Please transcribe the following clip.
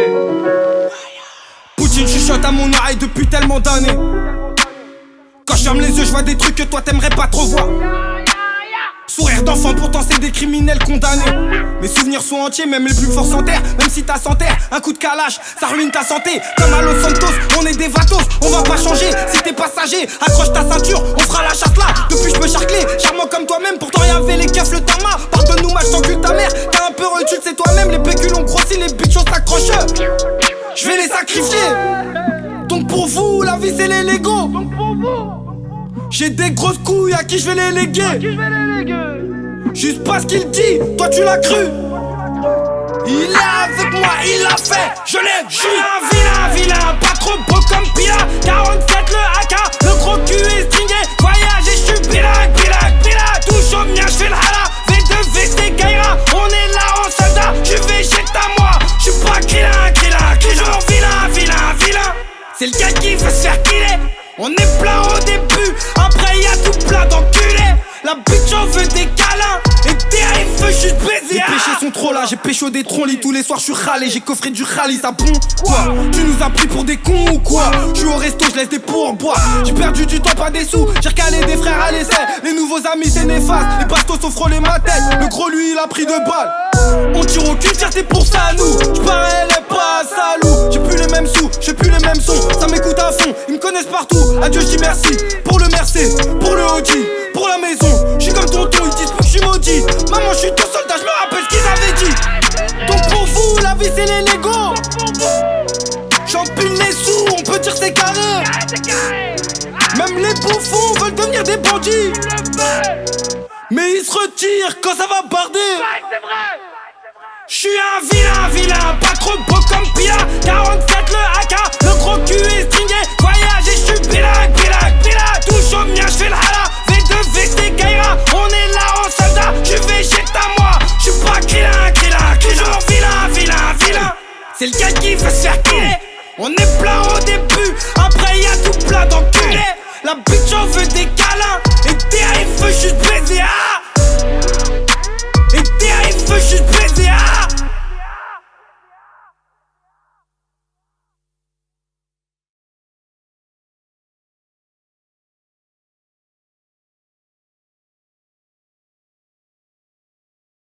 Poutine chuchote à mon oreille depuis tellement d'années. Quand je ferme les yeux, je vois des trucs que toi t'aimerais pas trop voir. Sourire d'enfant, pourtant c'est des criminels condamnés. Mes souvenirs sont entiers, même les plus forts s'enterrent. Même si t'as s'enterre, un coup de calage, ça ruine ta santé. Comme à Los Santos, on est des vatos, on va pas changer. Si t'es passager, accroche ta ceinture, on fera la chasse là. Depuis je peux charcler, charmant comme toi-même. Pourtant y'avait les keufs, le tarma. Pardonne-nous, match t'encule ta mère. T'as un peu recul, c'est toi-même. Les pécules ont grossi, les bichos s'accrochent. Je vais les sacrifier. Donc pour vous, la vie c'est les Legos. J'ai des grosses couilles à qui je vais les léguer. Juste parce qu'il dit, toi tu l'as cru. Il est avec moi, il l'a fait, je l'ai vu. Un vilain, pas trop beau comme Pila. 47 le AK, le gros cul est stringé. Voyage et je suis bilingue. Touche au mien, je fais le hala. V2, VC, Gaïra, on est là en soldat. Je vais chez ta moi, je suis pas Krillin. Toujours vilain. C'est le gars qui veut se faire killer. On est plein au début, après y'a tout plein d'enculés. La bitch en veut des câlins, et derrière il veut juste baiser. Les péchés sont trop là, j'ai pécho des troncs tous les soirs je suis râlé, j'ai coffré du rallye, ça bon quoi. Tu nous as pris pour des cons ou quoi? Je suis au resto, je laisse des pourboires. J'ai perdu du temps, pas des sous, j'ai recalé des frères à l'essai. Les nouveaux amis c'est néfaste, les bastos ont frôlé ma tête. Le gros lui il a pris 2 balles. On tire au cul, c'est pour ça nous. J'parais les pas salou. J'ai plus les mêmes sous, j'ai plus les mêmes sons. Ça m'écoute à fond, ils me connaissent partout. Adieu, je dis merci pour le Mercedes, pour le Audi, pour la maison. J'suis comme tonton, ils disent pas que j'suis maudit. Maman, j'suis ton soldat, j'me rappelle ce qu'ils avaient dit. Donc pour vous, la vie c'est les Legos. J'empile les sous, on peut dire c'est carré. Même les bouffons veulent devenir des bandits. Mais ils se retirent quand ça va barder. J'suis un vilain, pas trop beau comme Pila. 47 le AK, le gros cul est stringé. Voyage et j'suis bilingue. Touche au mien, j'fais le hala. V2, VC, Gaïra, on est là en soldat. Je vais chez ta moi, j'suis pas Krillin. Toujours vilain. C'est le gars qui veut se faire killer. On est plein au début, après y'a tout plein d'enculés. La bitch en veut des câlins, et derrière il veut juste baiser.